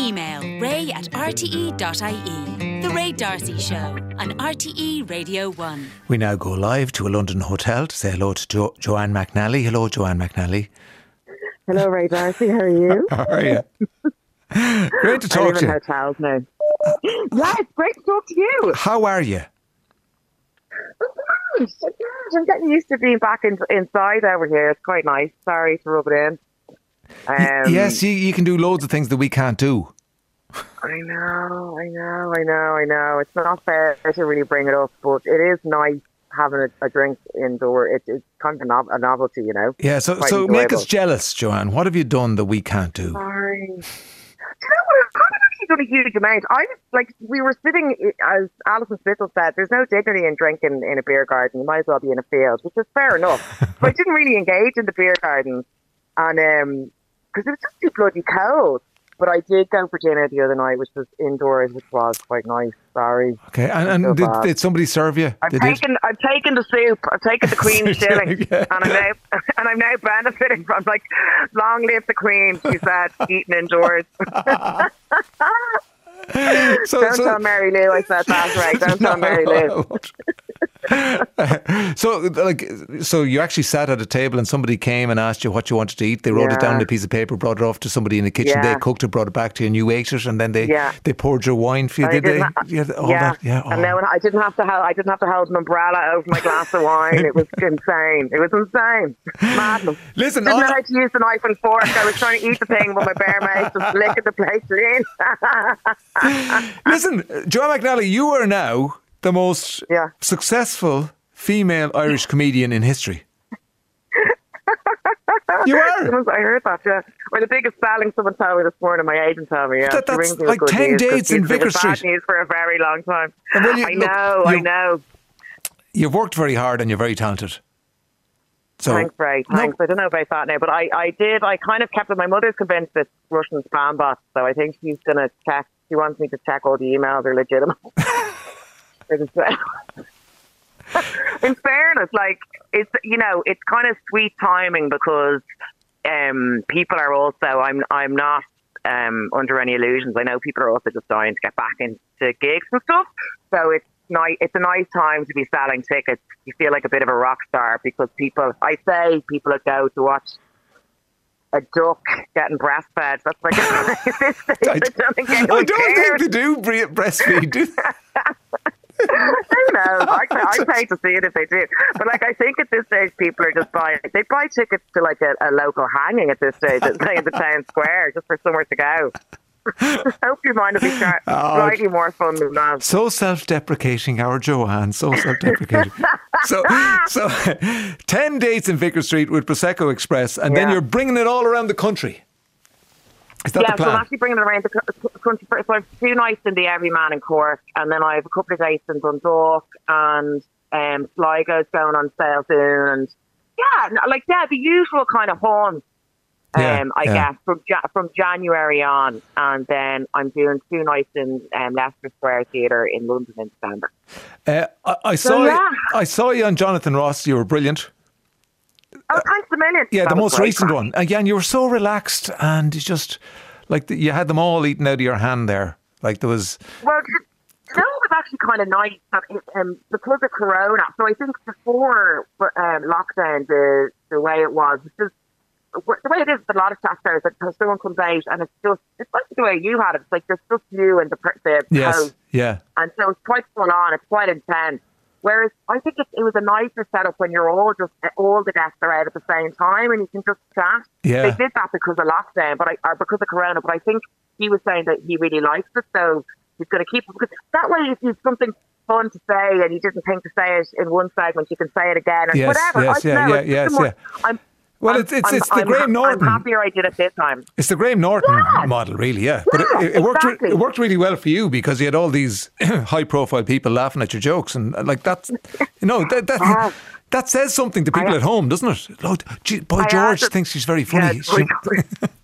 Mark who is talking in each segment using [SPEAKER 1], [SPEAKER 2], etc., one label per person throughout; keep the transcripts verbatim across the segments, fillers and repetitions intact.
[SPEAKER 1] email ray at r t e dot i e. The Ray D'Arcy Show on R T E Radio one.
[SPEAKER 2] We now go live to a London hotel to say hello to jo- Joanne McNally. Hello, Joanne McNally.
[SPEAKER 3] Hello, Ray D'Arcy. How are you?
[SPEAKER 2] How are you? Great to talk
[SPEAKER 3] I live
[SPEAKER 2] to you.
[SPEAKER 3] in hotels now. Yeah, it's great to talk to you.
[SPEAKER 2] How are you?
[SPEAKER 3] I'm getting used to being back in, inside over here. It's quite nice. Sorry to rub it in. Um,
[SPEAKER 2] Y- yes, you, you can do loads of things that we can't do.
[SPEAKER 3] I know, I know, I know, I know. It's not fair to really bring it up, but it is nice having a, a drink indoor. It, it's kind of a, no- a novelty, you know.
[SPEAKER 2] Yeah, so
[SPEAKER 3] Quite
[SPEAKER 2] so make us
[SPEAKER 3] enjoyable.
[SPEAKER 2] jealous, Joanne. What have you done that we can't do?
[SPEAKER 3] Sorry. Do you know what? I've kind of actually done a huge amount. I was like, we were sitting, as Alison Spittle said, there's no dignity in drinking in a beer garden. You might as well be in a field, which is fair enough. But I didn't really engage in the beer garden, and um, because it was just too bloody cold. But I did go for dinner the other night, which was indoors, which was quite nice. Sorry.
[SPEAKER 2] Okay, and, and
[SPEAKER 3] So
[SPEAKER 2] did,
[SPEAKER 3] bad.
[SPEAKER 2] did somebody serve you?
[SPEAKER 3] I've
[SPEAKER 2] They did?
[SPEAKER 3] taken, I've taken the soup. I've taken the Queen's shilling,
[SPEAKER 2] Yeah.
[SPEAKER 3] and I'm now, and I'm now benefiting from like, long live the Queen. She said, eating indoors.
[SPEAKER 2] So,
[SPEAKER 3] Don't
[SPEAKER 2] so-
[SPEAKER 3] tell Mary Lou I said that, right? Don't tell Mary Lou.
[SPEAKER 2] so, like, so you actually sat at a table and somebody came and asked you what you wanted to eat. They wrote it down on
[SPEAKER 3] Yeah.
[SPEAKER 2] a piece of paper, brought it off to somebody in the kitchen.
[SPEAKER 3] Yeah.
[SPEAKER 2] They cooked it, brought it back to you, and you ate it. And then they
[SPEAKER 3] Yeah.
[SPEAKER 2] they poured your wine for you.
[SPEAKER 3] I
[SPEAKER 2] Did they?
[SPEAKER 3] didn't ha-
[SPEAKER 2] yeah, all
[SPEAKER 3] yeah.
[SPEAKER 2] that. Yeah.
[SPEAKER 3] And
[SPEAKER 2] oh.
[SPEAKER 3] then I didn't have to hold, I didn't have to hold an umbrella over my glass of wine. It was insane. It was insane. Madness.
[SPEAKER 2] Listen,
[SPEAKER 3] Didn't know
[SPEAKER 2] I-
[SPEAKER 3] how to use the knife and fork. I was trying to eat the thing with my bare mouth, just licking the plate clean.
[SPEAKER 2] Listen, Joanne McNally, you are now the most
[SPEAKER 3] Yeah.
[SPEAKER 2] successful female Irish comedian in history. You are.
[SPEAKER 3] I heard that, yeah. Or the biggest selling, someone told me this morning, my agent told me, yeah.
[SPEAKER 2] That-
[SPEAKER 3] She
[SPEAKER 2] that's
[SPEAKER 3] rings me with
[SPEAKER 2] like
[SPEAKER 3] good
[SPEAKER 2] ten
[SPEAKER 3] news 'cause
[SPEAKER 2] dates in
[SPEAKER 3] she's been
[SPEAKER 2] Vicar
[SPEAKER 3] bad
[SPEAKER 2] Street.
[SPEAKER 3] news for a very long time.
[SPEAKER 2] And will you-
[SPEAKER 3] I
[SPEAKER 2] look,
[SPEAKER 3] know, I
[SPEAKER 2] you-
[SPEAKER 3] know.
[SPEAKER 2] You've worked very hard and you're very talented. So,
[SPEAKER 3] Thanks, Ray.
[SPEAKER 2] No.
[SPEAKER 3] Thanks. I don't know about that now, but I, I did. I kind of kept it. My mother's convinced it's Russian spam bots, so I think she's going to check. She wants me to check all the emails are legitimate. In fairness, like, it's, you know, it's kind of sweet timing because um, people are also, I'm, I'm not um, under any illusions. I know people are also just dying to get back into gigs and stuff. So it's nice. It's a nice time to be selling tickets. You feel like a bit of a rock star because people, I say people that go to watch a duck getting breastfed. That's like, at this stage,
[SPEAKER 2] I,
[SPEAKER 3] I don't think
[SPEAKER 2] I
[SPEAKER 3] anyone
[SPEAKER 2] don't
[SPEAKER 3] cares.
[SPEAKER 2] think they do bre- breastfeed, do they?
[SPEAKER 3] Who knows? I, I pay to see it if they do. But like, I think at this stage, people are just buying. They buy tickets to like a, a local hanging at this stage, at say in the town square, just for somewhere to go. Hope your mind will be start,
[SPEAKER 2] Oh,
[SPEAKER 3] slightly more fun than that.
[SPEAKER 2] So self-deprecating, our Joanne. So self-deprecating. so, so ten dates in Vicar Street with Prosecco Express, and then
[SPEAKER 3] Yeah.
[SPEAKER 2] you're bringing it all around the country. Is that
[SPEAKER 3] Yeah,
[SPEAKER 2] the
[SPEAKER 3] so
[SPEAKER 2] plan?
[SPEAKER 3] I'm actually bringing it around the co- country. So I have two nights in the Everyman in Cork, and then I have a couple of dates in Dundalk, and um, Sligo's going on sale soon, and yeah, no, like yeah, the usual kind of haunts. Um,
[SPEAKER 2] Yeah,
[SPEAKER 3] I
[SPEAKER 2] yeah.
[SPEAKER 3] guess from ja- from January on, and then I'm doing two nights in um, Leicester Square Theatre in London in December.
[SPEAKER 2] Uh, I, I saw
[SPEAKER 3] yeah.
[SPEAKER 2] I saw you on Jonathan Ross. You were brilliant.
[SPEAKER 3] Oh, thanks a million.
[SPEAKER 2] Yeah,
[SPEAKER 3] That
[SPEAKER 2] the
[SPEAKER 3] was
[SPEAKER 2] most
[SPEAKER 3] great
[SPEAKER 2] recent
[SPEAKER 3] crack.
[SPEAKER 2] one. Again, you were so relaxed, and you just like the, you had them all eaten out of your hand there. Like there was.
[SPEAKER 3] Well, you know, it was actually kind of nice that it, um, because of Corona. So I think before um, lockdown, the the way it was, it's just the way it is with a lot of staff there is that someone comes out and it's just it's like the way you had it. It's like there's just you and the per- the
[SPEAKER 2] Yes.
[SPEAKER 3] host,
[SPEAKER 2] Yeah.
[SPEAKER 3] and so it's quite full on. It's quite intense. Whereas I think it, it was a nicer setup when you're all just all the guests are out at the same time and you can just chat.
[SPEAKER 2] Yeah.
[SPEAKER 3] They did that because of lockdown, but I or because of Corona. But I think he was saying that he really likes it, so he's going to keep it because that way, if you've something fun to say and you didn't think to say it in one segment, you can say it again or
[SPEAKER 2] Yes,
[SPEAKER 3] whatever.
[SPEAKER 2] yes,
[SPEAKER 3] I
[SPEAKER 2] yeah,
[SPEAKER 3] don't know.
[SPEAKER 2] yeah,
[SPEAKER 3] It's
[SPEAKER 2] yes,
[SPEAKER 3] just more-
[SPEAKER 2] yeah.
[SPEAKER 3] I'm,
[SPEAKER 2] Well,
[SPEAKER 3] I'm-
[SPEAKER 2] it's it's,
[SPEAKER 3] I'm-
[SPEAKER 2] it's the
[SPEAKER 3] I'm
[SPEAKER 2] Graham
[SPEAKER 3] ha-
[SPEAKER 2] Norton.
[SPEAKER 3] I'm happier I did it this time.
[SPEAKER 2] It's the Graham Norton
[SPEAKER 3] Yeah.
[SPEAKER 2] model, really, yeah. But
[SPEAKER 3] Yeah,
[SPEAKER 2] it, it worked. re-
[SPEAKER 3] exactly.
[SPEAKER 2] It worked really well for you because you had all these high-profile people laughing at your jokes, and uh, like that's, you know, that that,
[SPEAKER 3] Ah.
[SPEAKER 2] that says something to people
[SPEAKER 3] I-
[SPEAKER 2] at home, doesn't it? Oh, gee, Boy
[SPEAKER 3] I
[SPEAKER 2] George
[SPEAKER 3] added-
[SPEAKER 2] thinks she's very funny.
[SPEAKER 3] Yeah,
[SPEAKER 2] She-
[SPEAKER 3] Boy George.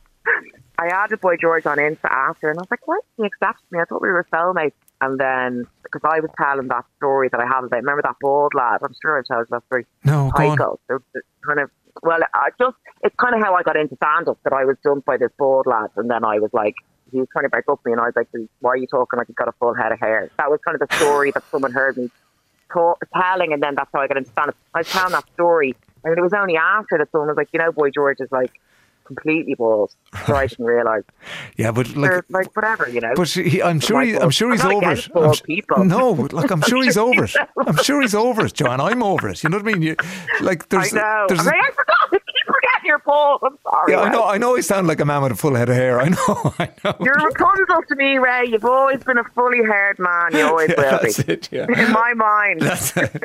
[SPEAKER 3] I added Boy George on Insta after, and I was like, why didn't he accept me? I thought we were soulmates. And then, because I was telling that story that I have about, remember that bald lad? I'm sure I told you that story.
[SPEAKER 2] No, go on.
[SPEAKER 3] Michael. So it's kind of, well, I just, it's kind of how I got into stand-up, that I was dumped by this bald lad. And then I was like, he was trying to break up with me, and I was like, why are you talking like you've got a full head of hair? That was kind of the story that someone heard me ta- telling, and then that's how I got into stand-up. I was telling that story, and it was only after that someone was like, you know, Boy George is like completely bald, so I didn't realise.
[SPEAKER 2] Yeah, but like,
[SPEAKER 3] Or, like whatever, you know.
[SPEAKER 2] but he, I'm sure he, I'm sure he's
[SPEAKER 3] I'm not
[SPEAKER 2] over
[SPEAKER 3] against
[SPEAKER 2] it.
[SPEAKER 3] bald
[SPEAKER 2] I'm s-
[SPEAKER 3] people.
[SPEAKER 2] No, look, I'm sure he's over it. I'm sure he's over it, Joanne. I'm over it. You know what I mean? You, like,
[SPEAKER 3] I
[SPEAKER 2] there's,
[SPEAKER 3] know.
[SPEAKER 2] there's
[SPEAKER 3] I'm like, I forgot. I keep forgetting you're bald. I'm sorry.
[SPEAKER 2] yeah, I
[SPEAKER 3] Ray.
[SPEAKER 2] know. I know. I sound like a man with a full head of hair. I know. I know.
[SPEAKER 3] You're a Rapunzel to me, Ray. You've always been a fully haired man. You always
[SPEAKER 2] Yeah,
[SPEAKER 3] will
[SPEAKER 2] that's
[SPEAKER 3] be.
[SPEAKER 2] it. Yeah.
[SPEAKER 3] In my mind.
[SPEAKER 2] That's it.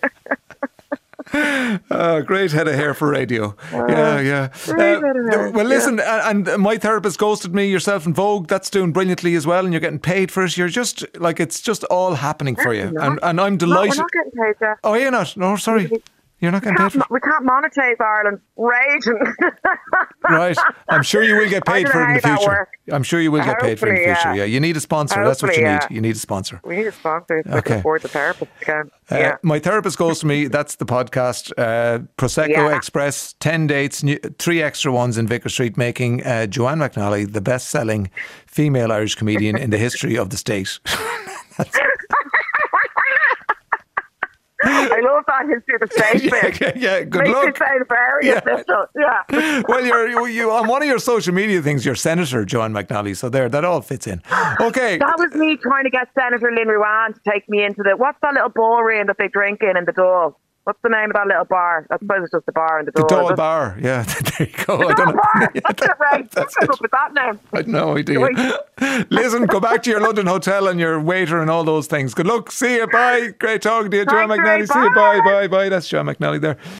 [SPEAKER 2] Uh, great head of hair for radio. Yeah, yeah.
[SPEAKER 3] great head of hair,
[SPEAKER 2] well, listen, and, and my therapist ghosted me, yourself and Vogue. That's doing brilliantly as well, and you're getting paid for it. You're just like, it's just all happening for you, and and I'm
[SPEAKER 3] No,
[SPEAKER 2] delighted.
[SPEAKER 3] we're not getting paid yet.
[SPEAKER 2] Oh, you're not? No, sorry. You're not
[SPEAKER 3] We
[SPEAKER 2] getting paid
[SPEAKER 3] can't,
[SPEAKER 2] for
[SPEAKER 3] mo-
[SPEAKER 2] it?
[SPEAKER 3] we can't monetize Ireland. Raging.
[SPEAKER 2] Right. I'm sure you will get
[SPEAKER 3] I
[SPEAKER 2] paid
[SPEAKER 3] don't
[SPEAKER 2] for
[SPEAKER 3] know
[SPEAKER 2] it in the
[SPEAKER 3] how that
[SPEAKER 2] future.
[SPEAKER 3] works.
[SPEAKER 2] I'm sure you will get paid for it in the
[SPEAKER 3] Hopefully,
[SPEAKER 2] future.
[SPEAKER 3] yeah.
[SPEAKER 2] Yeah, you need a sponsor. That's what you
[SPEAKER 3] Hopefully,
[SPEAKER 2] need.
[SPEAKER 3] yeah.
[SPEAKER 2] You need a sponsor.
[SPEAKER 3] We need a sponsor so we
[SPEAKER 2] Okay.
[SPEAKER 3] can afford the therapist again.
[SPEAKER 2] Uh,
[SPEAKER 3] yeah.
[SPEAKER 2] My therapist goes to me. That's the podcast. Uh, Prosecco
[SPEAKER 3] Yeah.
[SPEAKER 2] Express, ten dates, new, three extra ones in Vicar Street, making uh, Joanne McNally the best-selling female Irish comedian in the history of the state.
[SPEAKER 3] I love that history of the state
[SPEAKER 2] yeah,
[SPEAKER 3] bit.
[SPEAKER 2] yeah, yeah, good
[SPEAKER 3] Makes
[SPEAKER 2] luck.
[SPEAKER 3] it sound very
[SPEAKER 2] Yeah.
[SPEAKER 3] official. Yeah.
[SPEAKER 2] Well, you're you, you on one of your social media things. You're Senator Joanne McNally, so there, that all fits in. Okay.
[SPEAKER 3] That was me trying to get Senator Lynn Ruane to take me into the, what's that little ballroom that they drink in in the Dole? What's the name of that little bar? I suppose it's just the bar in the
[SPEAKER 2] The
[SPEAKER 3] Dole.
[SPEAKER 2] Dole
[SPEAKER 3] is it?
[SPEAKER 2] Bar, yeah, there you go. I
[SPEAKER 3] The
[SPEAKER 2] don't
[SPEAKER 3] Dole
[SPEAKER 2] know.
[SPEAKER 3] Bar.
[SPEAKER 2] Yeah,
[SPEAKER 3] That's it, right.
[SPEAKER 2] that's
[SPEAKER 3] What's
[SPEAKER 2] it.
[SPEAKER 3] up with that name?
[SPEAKER 2] I had no idea. Listen, go back to your London hotel and your waiter and all those things. Good luck. See you. Bye. Great talking to you, Joanne
[SPEAKER 3] Thanks, Ray.
[SPEAKER 2] McNally. See you. Bye.
[SPEAKER 3] Bye.
[SPEAKER 2] Bye. Bye. That's Joanne McNally there.